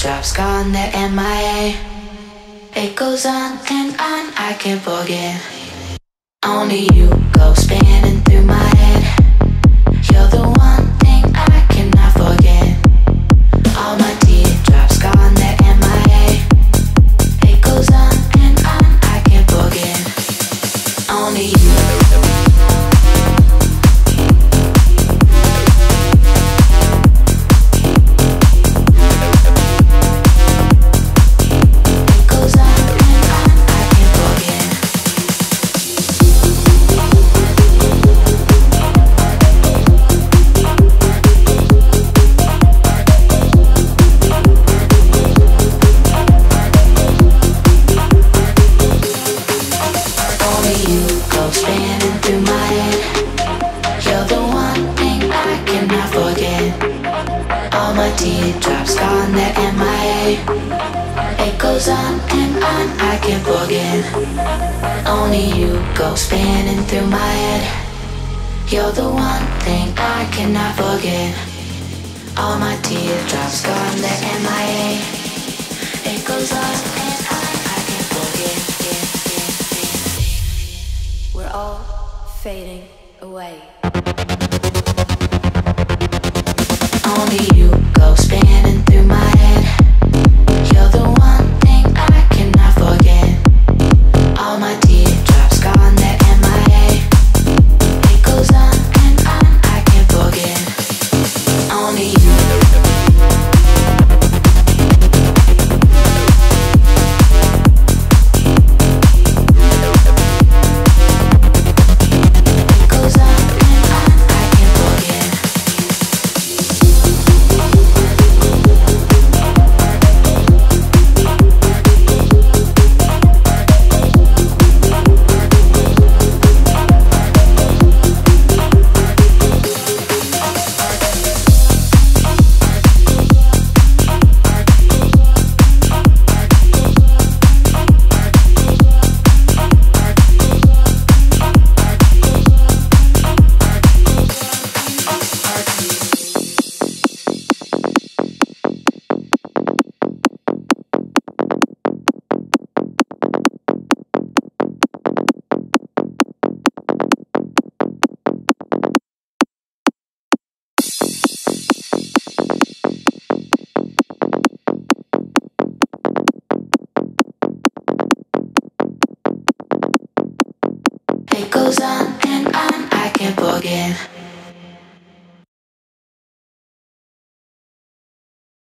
teardrops gone, they're MIA. It goes on and on, I can't forget. Only you go spinning through my head. You're the one thing I cannot forget. All my teardrops gone, they're MIA. It goes on and on, I can't forget. Only you. Teardrops gone, they're MIA. It goes on and on, I can't forget. Only you go spinning through my head. You're the one thing I cannot forget. All my teardrops gone, they're MIA. It goes on and on, I can't forget. We're all fading away. Only you go spinning through my head. You're the one thing I cannot forget. All my teardrops gone, they're MIA. It goes on and on, I can't forget. Only you. It goes on and on, I can't forget.